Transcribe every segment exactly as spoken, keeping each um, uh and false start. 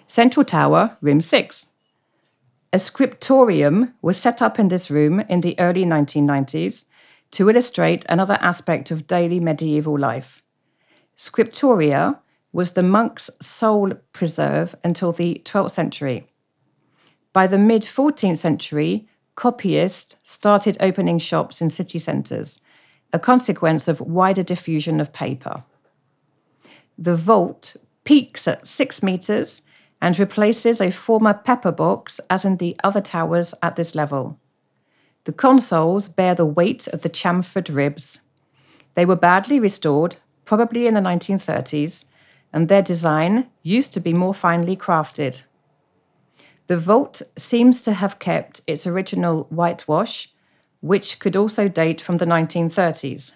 Central Tower, room six. A scriptorium was set up in this room in the early nineteen nineties to illustrate another aspect of daily medieval life. Scriptoria was the monk's sole preserve until the twelfth century. By the mid-fourteenth century, copyists started opening shops in city centres, a consequence of wider diffusion of paper. The vault peaks at six metres and replaces a former pepper box as in the other towers at this level. The consoles bear the weight of the chamfered ribs. They were badly restored, probably in the nineteen thirties, and their design used to be more finely crafted. The vault seems to have kept its original whitewash, which could also date from the nineteen thirties.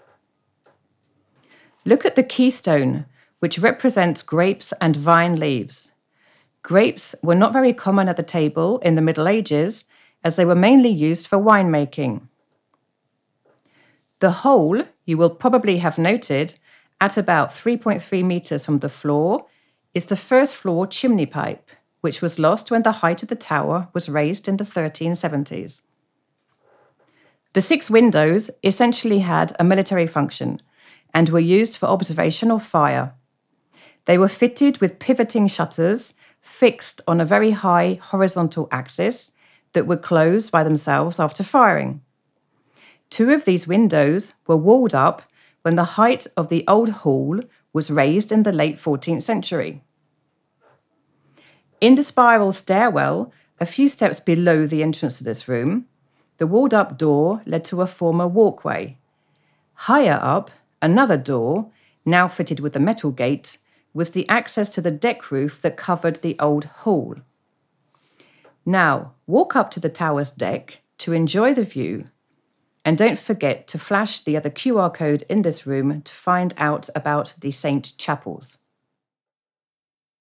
Look at the keystone, which represents grapes and vine leaves. Grapes were not very common at the table in the Middle Ages, as they were mainly used for winemaking. The hole, you will probably have noted, at about three point three metres from the floor, is the first floor chimney pipe, which was lost when the height of the tower was raised in the thirteen seventies. The six windows essentially had a military function and were used for observation or fire. They were fitted with pivoting shutters fixed on a very high horizontal axis that would close by themselves after firing. Two of these windows were walled up when the height of the old hall was raised in the late fourteenth century. In the spiral stairwell, a few steps below the entrance to this room, the walled-up door led to a former walkway. Higher up, another door, now fitted with a metal gate, was the access to the deck roof that covered the old hall. Now, walk up to the tower's deck to enjoy the view, and don't forget to flash the other Q R code in this room to find out about the Saint Chapels.